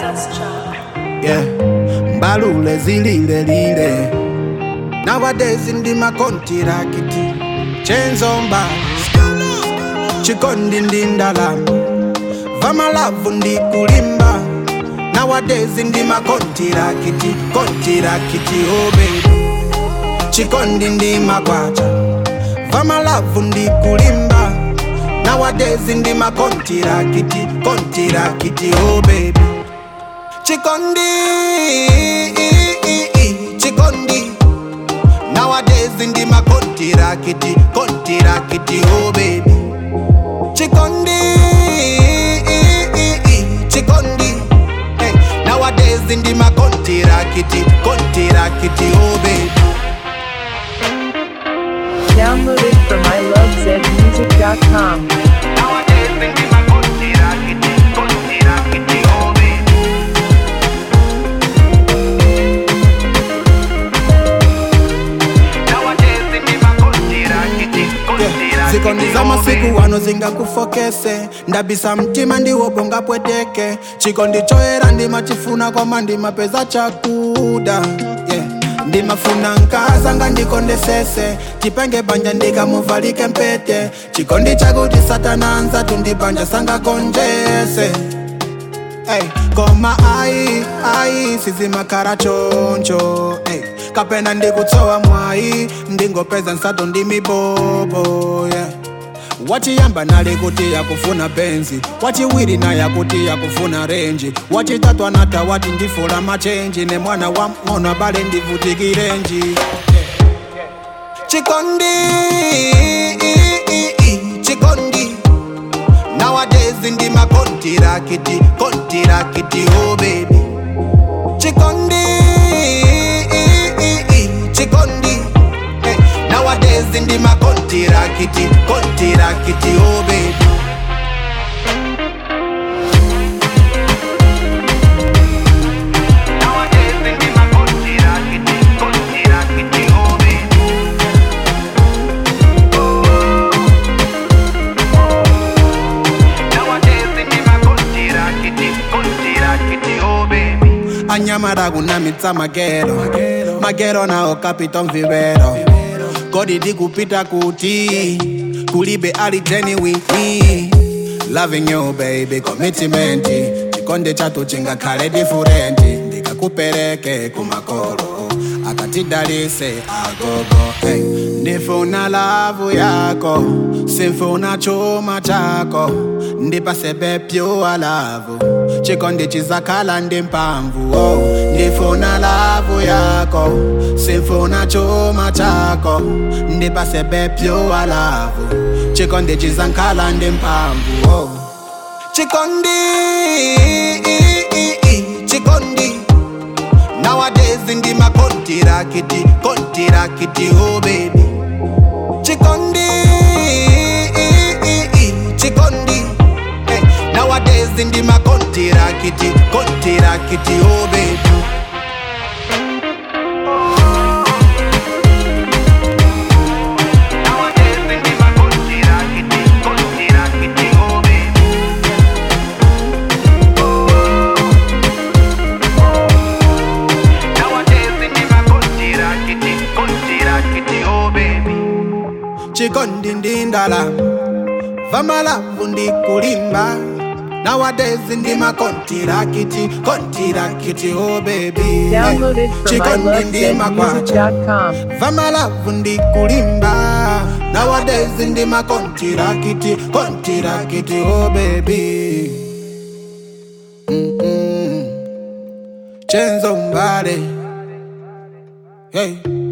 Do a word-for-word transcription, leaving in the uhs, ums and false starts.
Yeah, mbalule zilile lile. Nowadays ndi makonti rakiti. Chenzomba chikondi ndi ndalama. Vama lavu ndi kulimba. Nowadays ndi makonti rakiti. Konti rakiti oh baby. Chikondi ndi makwacha. Vama lavu ndi kulimba. Nowadays ndi makonti rakiti. Konti rakiti oh baby. Chikondi, chikondi. Nowadays ndi makonti rakiti, konti rakiti oh baby. Chikondi, chikondi. Hey, nowadays ndi makonti rakiti, konti rakiti oh baby. Download it from I love zed music dot com. Nowadays ndi makonti rakiti, konti rakiti oh baby. Zikondi za masiku wano zinga kufokese. Ndabisa mtima ndiwo bonga pweteke. Chikondi choera ndima chifuna kwa mandi mapeza chakuda. Yeah. Ndima funa nkaza nga ndikondesese. Chipenge banja ndika muvalike mpete. Chikondi chakuti satana anza tundibanja sanga konjese. Hey, koma ai, ai, sizi makara choncho. Hey, kapena ndikutsowa mwai. Ndingopeza nsato ndimi bobo, yeah. Wachiyamba nali kuti yakufuna benzi. Wachiwiri na yakuti yakufuna renji. Wachitatu anata wati ndifula machenji. Ne mwana wa mwana abale ndivutikirenji, yeah. Chikondi, chikondi. Nowadays ndi makonti rakiti, konti rakiti oh baby. Chikondi, chikondi. Hey, nowadays ndi makonti rakiti, konti rakiti oh baby. Nowadays ndi makonti rakiti, konti rakiti oh baby. Anyamara kunamitsa magero, magero nao kapito mvivero. Kodi di kupita kuti, kulibe ali genuine. Loving you baby, commitment. Chikonde chatu chinga kale differenti. Ndika kupereke kumakolo, akatidalise agogo. Hey, ndifuna lavu yako, simfuna chuma chako. Ndipasebe pure love. Chikondi chizakala ndi mpamvu oh. Ndifuna lavu yako, simfuna chuma chako. Ndipasebe pure love. Chikondi chizakala ndi mpamvu oh. Chikondi, chikondi. Nowadays ndi makonti rakiti, konti rakiti oh baby. Chikondi, chikondi. Hey, nowadays ndi makonti rakiti, konti rakiti oh baby. Nowadays ndi makonti rakiti, konti rakiti oh baby. Nowadays ndi makonti rakiti, konti rakiti oh baby. Chikondi ndi ndalama. Vama lavu ndi kulimba. Nowadays ndi makonti rakiti, konti rakiti oh baby. Download it from I love zed music dot com. Vama lavu ndi kulimba. Nowadays ndi makonti rakiti, konti rakiti oh baby. Mm-mm. Chenzo mbale. Hey.